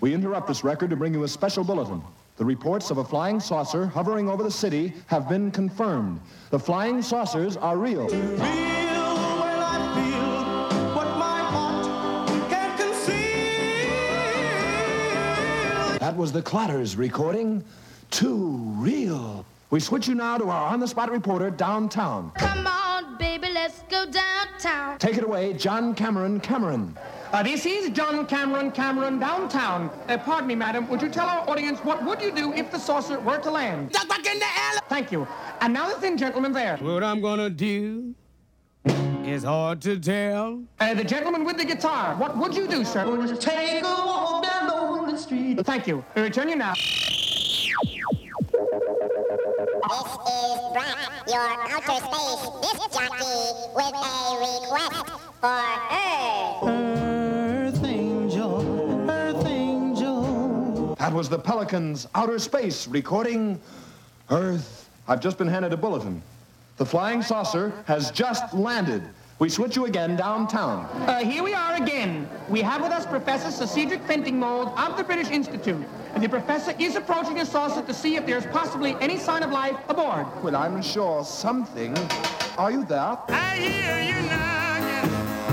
We interrupt this record to bring you a special bulletin. The reports of a flying saucer hovering over the city have been confirmed. The flying saucers are real. That was the Clatters recording Too Real. We switch you now to our on-the-spot reporter downtown. Come on, baby, let's go downtown. Take it away, John Cameron. This is John Cameron downtown. Pardon me, madam. Would you tell our audience what would you do if the saucer were to land? Duck back in the air. Thank you. And now the thin gentleman there. What I'm gonna do is hard to tell. The gentleman with the guitar. What would you do, sir? We'll just take a walk down the street. Thank you. We return you now. This is Brock, your outer space disc jockey, with a request for Earth. Earth angel. That was the Pelicans' Outer Space recording Earth. I've just been handed a bulletin. The flying saucer has just landed. We switch you again downtown. Here we are again. We have with us Professor Sir Cedric Fentingmold of the British Institute. And the professor is approaching the saucer to see if there's possibly any sign of life aboard. Well, I'm sure something. Are you there? I hear you knocking,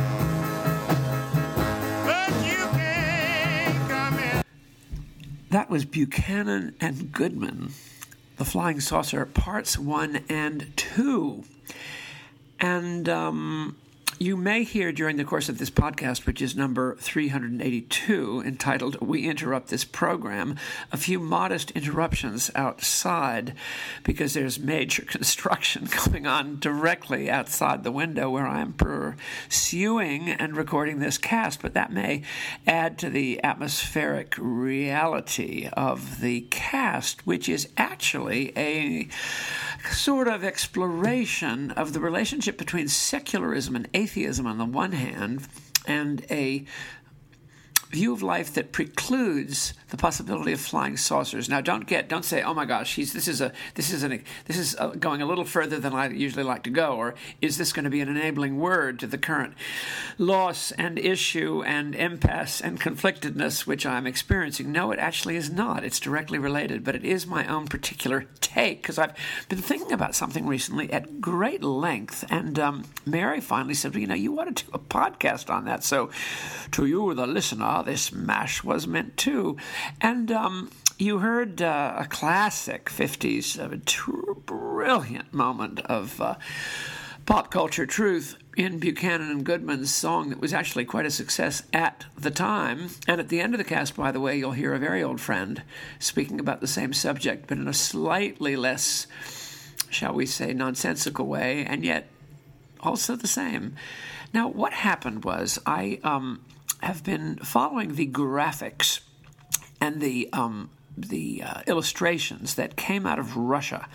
but you can't come in. That was Buchanan and Goodman, The Flying Saucer, Parts 1 and 2. And you may hear during the course of this podcast, which is number 382, entitled We Interrupt This Program, a few modest interruptions outside because there's major construction going on directly outside the window where I am pursuing and recording this cast. But that may add to the atmospheric reality of the cast, which is actually a sort of exploration of the relationship between secularism and atheism on the one hand, and a view of life that precludes the possibility of flying saucers. Now, don't say, "Oh my gosh, this is going a little further than I usually like to go," or "Is this going to be an enabling word to the current loss and issue and impasse and conflictedness which I'm experiencing?" No, it actually is not. It's directly related, but it is my own particular take because I've been thinking about something recently at great length, and Mary finally said, "Well, you ought to do a podcast on that." So, to you, the listener, this mash was meant to. And you heard a classic 50s, brilliant moment of pop culture truth in Buchanan and Goodman's song that was actually quite a success at the time. And at the end of the cast, by the way, you'll hear a very old friend speaking about the same subject, but in a slightly less, shall we say, nonsensical way, and yet also the same. Now, what happened was I have been following the graphics and the illustrations that came out of Russia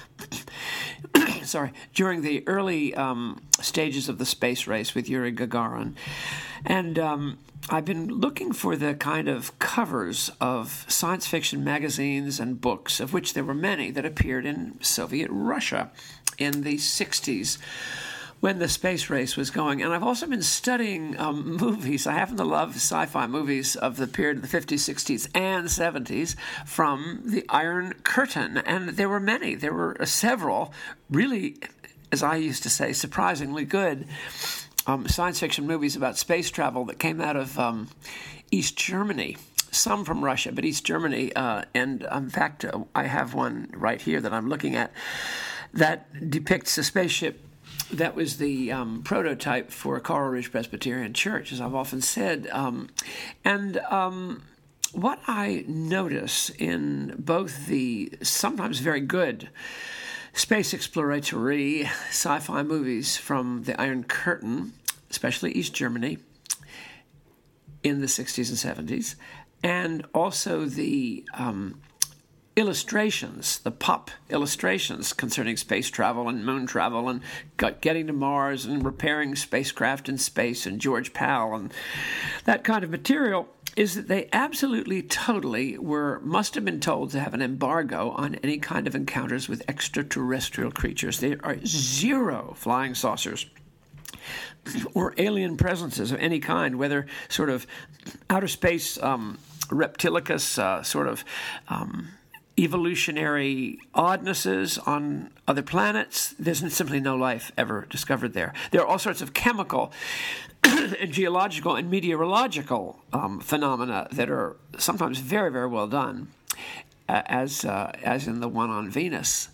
during the early stages of the space race with Yuri Gagarin. And I've been looking for the kind of covers of science fiction magazines and books, of which there were many that appeared in Soviet Russia in the 60s. When the space race was going. And I've also been studying movies. I happen to love sci-fi movies of the period of the 50s, 60s, and 70s from the Iron Curtain. And there were many. There were several really, as I used to say, surprisingly good science fiction movies about space travel that came out of East Germany. Some from Russia, but East Germany. And in fact, I have one right here that I'm looking at that depicts a spaceship that was the prototype for Coral Ridge Presbyterian Church, as I've often said. What I notice in both the sometimes very good space exploratory sci-fi movies from the Iron Curtain, especially East Germany in the 60s and 70s, and also the illustrations, the pop illustrations concerning space travel and moon travel and getting to Mars and repairing spacecraft in space and George Pal and that kind of material, is that they absolutely, totally must have been told to have an embargo on any kind of encounters with extraterrestrial creatures. There are zero flying saucers or alien presences of any kind, whether sort of outer space Reptilicus sort of evolutionary oddnesses on other planets. There's simply no life ever discovered there. There are all sorts of chemical and geological and meteorological phenomena that are sometimes very, very well done, as in the one on Venus.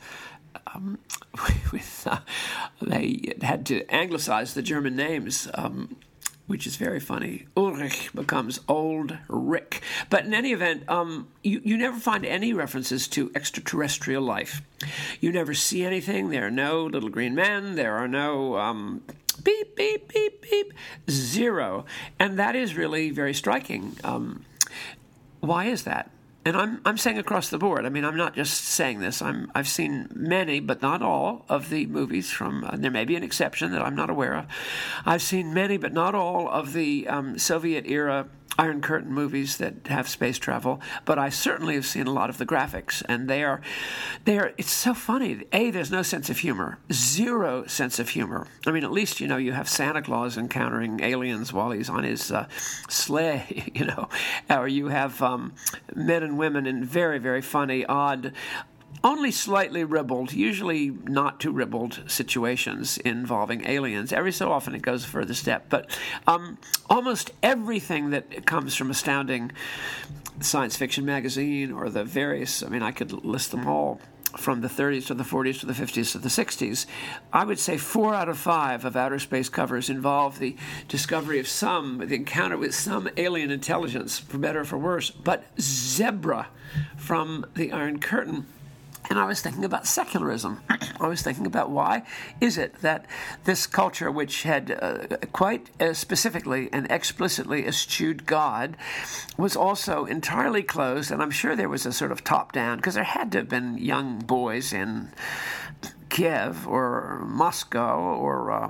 They had to anglicize the German names, which is very funny. Ulrich becomes Old Rick. But in any event, you never find any references to extraterrestrial life. You never see anything. There are no little green men. There are no beep, beep, beep, beep, zero. And that is really very striking. Why is that? And I'm saying across the board. I mean, I'm not just saying this. I've seen many, but not all, of the movies from. There may be an exception that I'm not aware of. I've seen many, but not all, of the Soviet era Iron Curtain movies that have space travel. But I certainly have seen a lot of the graphics, and they are. It's so funny. There's no sense of humor. Zero sense of humor. I mean, at least you have Santa Claus encountering aliens while he's on his sleigh, or you have men and women in very, very funny, odd, only slightly ribald, usually not too ribald situations involving aliens. Every so often it goes a further step. But almost everything that comes from Astounding Science Fiction magazine or the various, I could list them all, from the 30s to the 40s to the 50s to the 60s, I would say 4 out of 5 of outer space covers involve the discovery of the encounter with some alien intelligence, for better or for worse. But Zebra from the Iron Curtain. And I was thinking about secularism. I was thinking about why is it that this culture, which had quite specifically and explicitly eschewed God, was also entirely closed. And I'm sure there was a sort of top-down, because there had to have been young boys in Kiev or Moscow or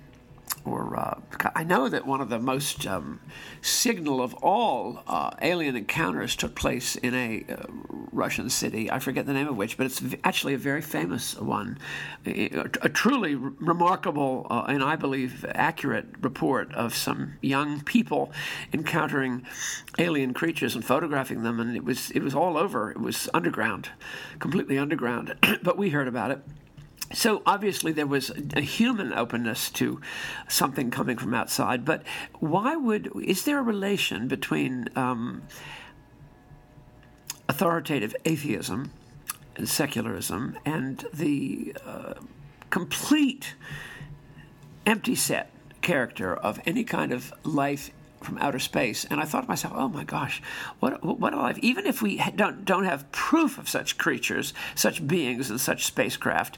I know that one of the most signal of all alien encounters took place in a Russian city. I forget the name of which, but it's actually a very famous one. A truly remarkable and I believe accurate report of some young people encountering alien creatures and photographing them, and it was all over. It was underground, completely underground, but we heard about it. So obviously there was a human openness to something coming from outside, but is there a relation between authoritative atheism and secularism and the complete empty set character of any kind of life from outer space? And I thought to myself, oh my gosh, what a life. Even if we don't have proof of such creatures, such beings, and such spacecraft,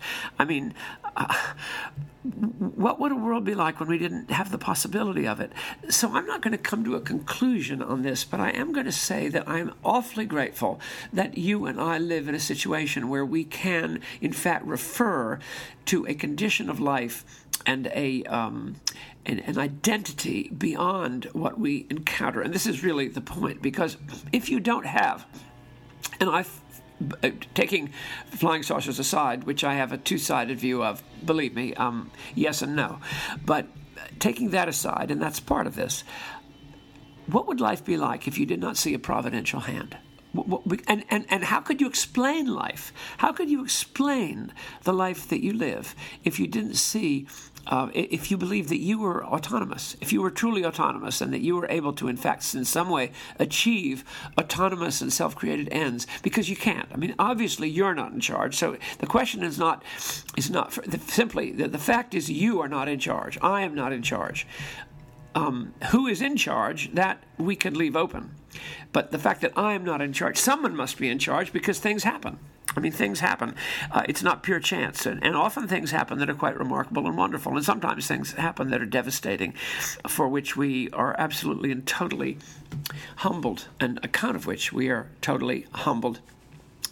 what would a world be like when we didn't have the possibility of it? So I'm not going to come to a conclusion on this, but I am going to say that I'm awfully grateful that you and I live in a situation where we can, in fact, refer to a condition of life and an identity beyond what we encounter. And this is really the point, because if you don't have, and taking flying saucers aside, which I have a two-sided view of, believe me, yes and no, but taking that aside, and that's part of this, what would life be like if you did not see a providential hand? And how could you explain life? How could you explain the life that you live if you didn't see, if you believed that you were autonomous, if you were truly autonomous and that you were able to, in fact, in some way achieve autonomous and self-created ends? Because you can't. Obviously you're not in charge. So the question is not simply, the fact is you are not in charge. I am not in charge. Who is in charge, that we could leave open. But the fact that I am not in charge, someone must be in charge, because things happen. Things happen. It's not pure chance. And often things happen that are quite remarkable and wonderful. And sometimes things happen that are devastating, for which we are absolutely and totally humbled, and account of which we are totally humbled.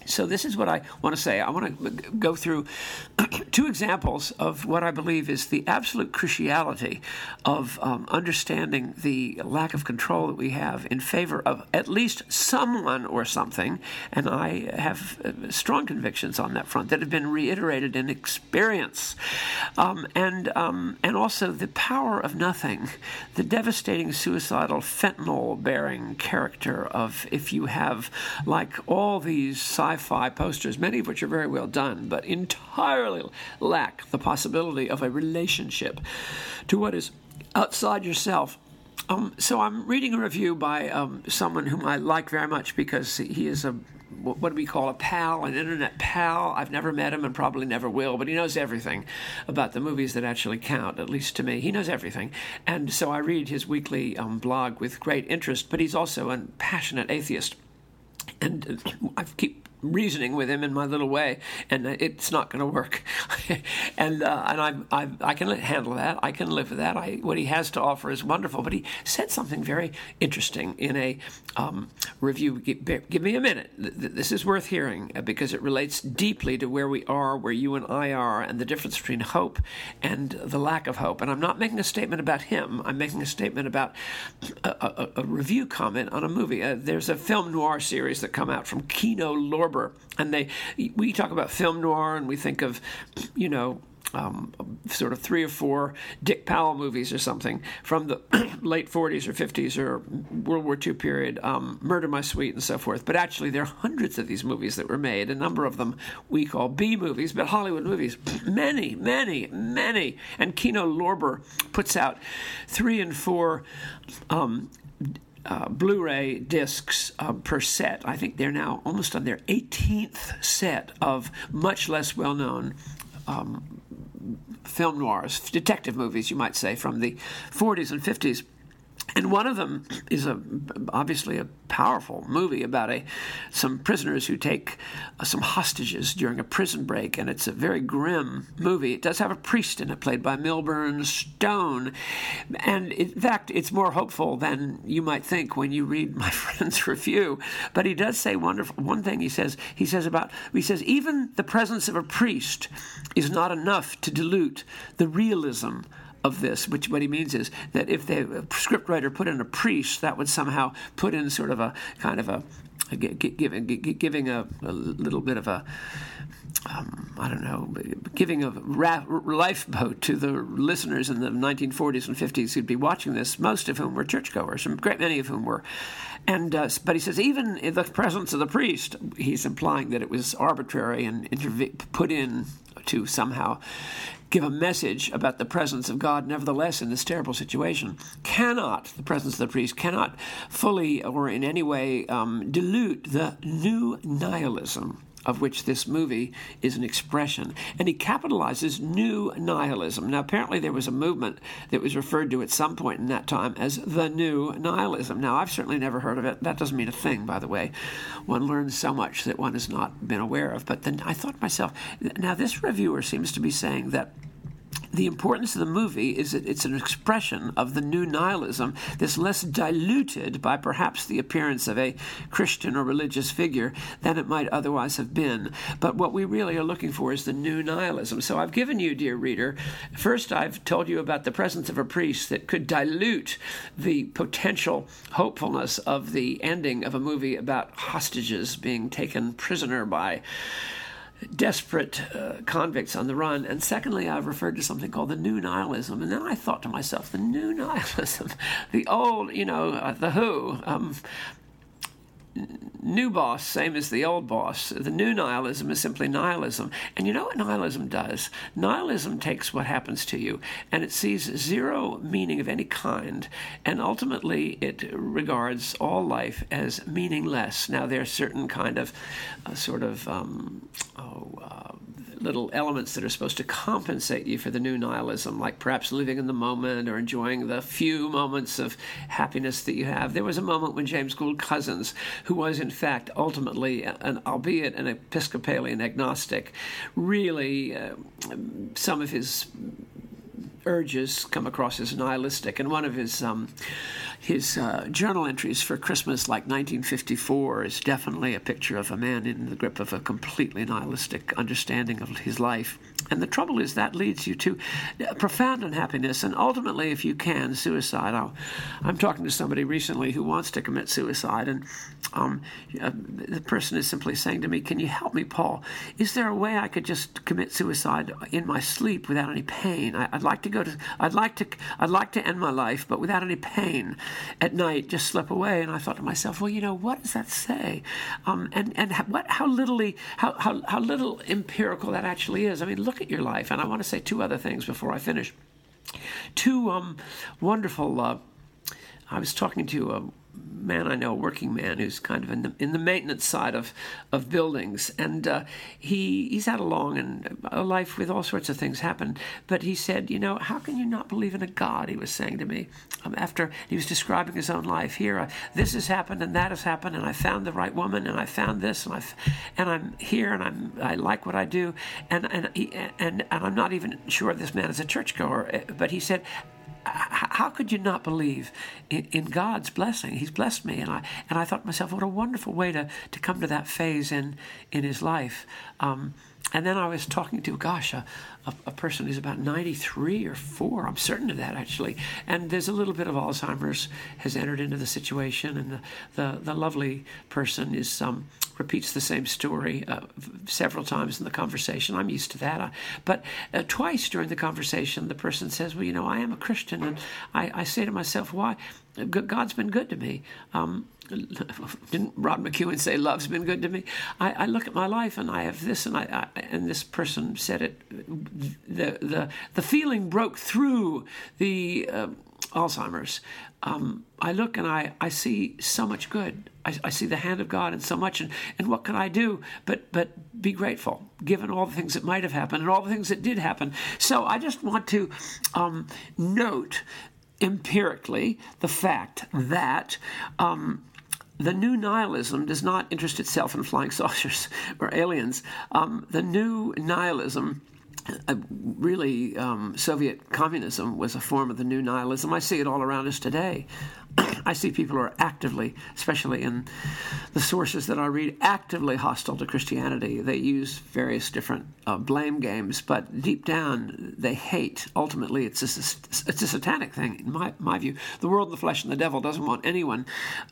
So this is what I want to say. I want to go through two examples of what I believe is the absolute cruciality of understanding the lack of control that we have in favor of at least someone or something, and I have strong convictions on that front that have been reiterated in experience, and also the power of nothing, the devastating suicidal fentanyl-bearing character of if you have, like all these sci-fi posters, many of which are very well done, but entirely lack the possibility of a relationship to what is outside yourself. So I'm reading a review by someone whom I like very much because he is what do we call a pal, an internet pal. I've never met him and probably never will, but he knows everything about the movies that actually count, at least to me. He knows everything. And so I read his weekly blog with great interest, but he's also a passionate atheist. And I keep reasoning with him in my little way, and it's not going to work. and I can handle that. I can live with that. What he has to offer is wonderful. But he said something very interesting in a review. Give me a minute. This is worth hearing because it relates deeply to where we are, where you and I are, and the difference between hope and the lack of hope. And I'm not making a statement about him. I'm making a statement about a review comment on a movie. There's a film noir series that come out from Kino Lorber. And we talk about film noir and we think of, sort of 3 or 4 Dick Powell movies or something from the late 40s or 50s or World War II period, Murder, My Sweet, and so forth. But actually, there are hundreds of these movies that were made. A number of them we call B movies, but Hollywood movies, many, many, many. And Kino Lorber puts out 3 and 4 Blu-ray discs per set. I think they're now almost on their 18th set of much less well-known film noirs, detective movies, you might say, from the 40s and 50s. And one of them is obviously a powerful movie about some prisoners who take some hostages during a prison break, and it's a very grim movie. It does have a priest in it, played by Milburn Stone, and in fact, it's more hopeful than you might think when you read my friend's review. But he does say one thing. He says even the presence of a priest is not enough to dilute the realism of this, which what he means is that if the scriptwriter put in a priest, that would somehow put in sort of a kind of giving a little bit of a giving a lifeboat to the listeners in the 1940s and 50s who'd be watching this, most of whom were churchgoers, and a great many of whom were. And but he says even in the presence of the priest, he's implying that it was arbitrary and put in to somehow give a message about the presence of God, nevertheless, in this terrible situation, the presence of the priest cannot fully or in any way dilute the new nihilism of which this movie is an expression. And he capitalizes new nihilism. Now, apparently there was a movement that was referred to at some point in that time as the new nihilism. Now, I've certainly never heard of it. That doesn't mean a thing, by the way. One learns so much that one has not been aware of. But then I thought to myself, now this reviewer seems to be saying that the importance of the movie is that it's an expression of the new nihilism that's less diluted by perhaps the appearance of a Christian or religious figure than it might otherwise have been. But what we really are looking for is the new nihilism. So I've given you, dear reader, first I've told you about the presence of a priest that could dilute the potential hopefulness of the ending of a movie about hostages being taken prisoner by desperate convicts on the run. And secondly, I've referred to something called the new nihilism. And then I thought to myself, the new nihilism, the old, the Who, new boss, same as the old boss. The new nihilism is simply nihilism. And you know what nihilism does? Nihilism takes what happens to you, and it sees zero meaning of any kind, and ultimately it regards all life as meaningless. Now, there are certain kind of little elements that are supposed to compensate you for the new nihilism, like perhaps living in the moment or enjoying the few moments of happiness that you have. There was a moment when James Gould Cousins, who was in fact ultimately, albeit an Episcopalian agnostic, really some of his urges come across as nihilistic, and one of his his journal entries for Christmas, like 1954, is definitely a picture of a man in the grip of a completely nihilistic understanding of his life. And the trouble is that leads you to profound unhappiness, and ultimately, if you can, suicide. I'm talking to somebody recently who wants to commit suicide, and the person is simply saying to me, "Can you help me, Paul? Is there a way I could just commit suicide in my sleep without any pain? I'd like to end my life, but without any pain at night, just slip away." And I thought to myself, well, what does that say? How little empirical that actually is. I mean, look at your life. And I want to say two other things before I finish. Two wonderful. I was talking to a man I know, a working man who's kind of in the maintenance side of buildings, and he's had a long and a life with all sorts of things happen. But he said, how can you not believe in a God? He was saying to me after he was describing his own life. Here, this has happened and that has happened, and I found the right woman, and I found this, and I'm here, and I like what I do, and I'm not even sure this man is a churchgoer, but he said, how could you not believe in God's blessing? He's blessed me, and I thought to myself, what a wonderful way to come to that phase in his life. And then I was talking to, a person who's about 93 or 4. I'm certain of that, actually. And there's a little bit of Alzheimer's has entered into the situation, and the lovely person is repeats the same story several times in the conversation. I'm used to that. But twice during the conversation, the person says, well, I am a Christian. And I say to myself, why? God's been good to me. Didn't Rod McEwen say love's been good to me? I look at my life and I have this, and this person said it. The feeling broke through the Alzheimer's. I look and I see so much good. I see the hand of God in so much, and what can I do but be grateful, given all the things that might have happened and all the things that did happen. So I just want to note empirically the fact that the new nihilism does not interest itself in flying saucers or aliens. The new nihilism, really, Soviet communism was a form of the new nihilism. I see it all around us today. I see people who are actively, especially in the sources that I read, actively hostile to Christianity. They use various different blame games, but deep down they hate. Ultimately, it's a satanic thing, in my view. The world, the flesh, and the devil doesn't want anyone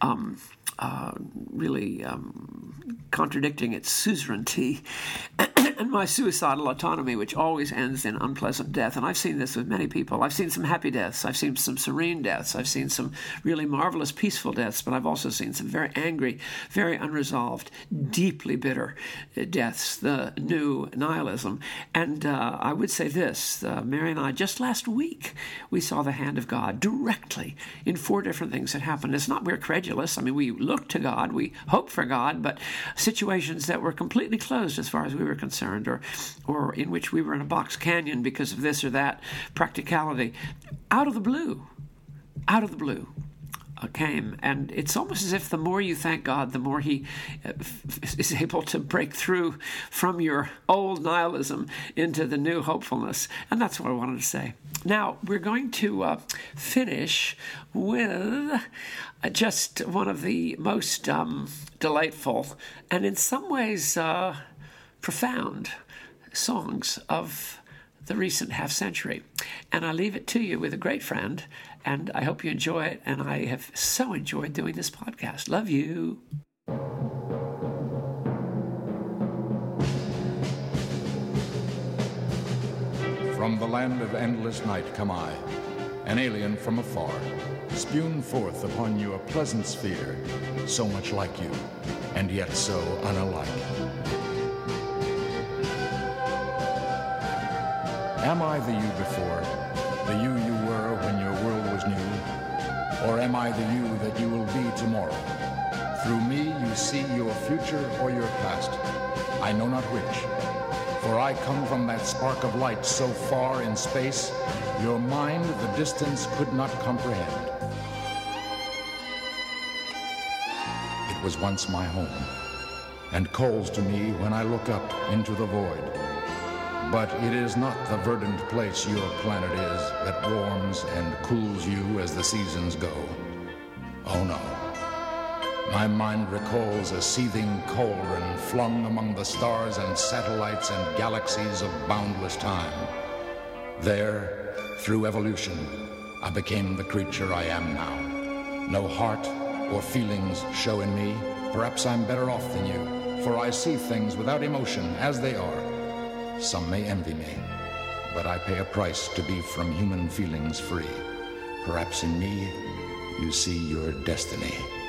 really contradicting its suzerainty and my suicidal autonomy, which always ends in unpleasant death. And I've seen this with many people. I've seen some happy deaths. I've seen some serene deaths. I've seen some really marvelous, peaceful deaths, but I've also seen some very angry, very unresolved, deeply bitter deaths, the new nihilism. And I would say this, Mary and I, just last week, we saw the hand of God directly in 4 different things that happened. It's not we're credulous. I mean, we look to God, we hope for God, but situations that were completely closed as far as we were concerned, or in which we were in a box canyon because of this or that practicality, out of the blue came. And it's almost as if the more you thank God, the more he is able to break through from your old nihilism into the new hopefulness. And that's what I wanted to say. Now, we're going to finish with just one of the most delightful and in some ways profound songs of the recent half century. And I leave it to you with a great friend, and I hope you enjoy it, and I have so enjoyed doing this podcast. Love you. From the land of endless night come I, an alien from afar, spewed forth upon you a pleasant sphere, so much like you, and yet so unalike. Am I the you before, the you were when your world was new? Or am I the you that you will be tomorrow? Through me you see your future or your past, I know not which. For I come from that spark of light so far in space, your mind the distance could not comprehend. It was once my home, and calls to me when I look up into the void. But it is not the verdant place your planet is that warms and cools you as the seasons go. Oh no. My mind recalls a seething cauldron flung among the stars and satellites and galaxies of boundless time. There, through evolution, I became the creature I am now. No heart or feelings show in me. Perhaps I'm better off than you, for I see things without emotion as they are. Some may envy me, but I pay a price to be from human feelings free. Perhaps in me, you see your destiny.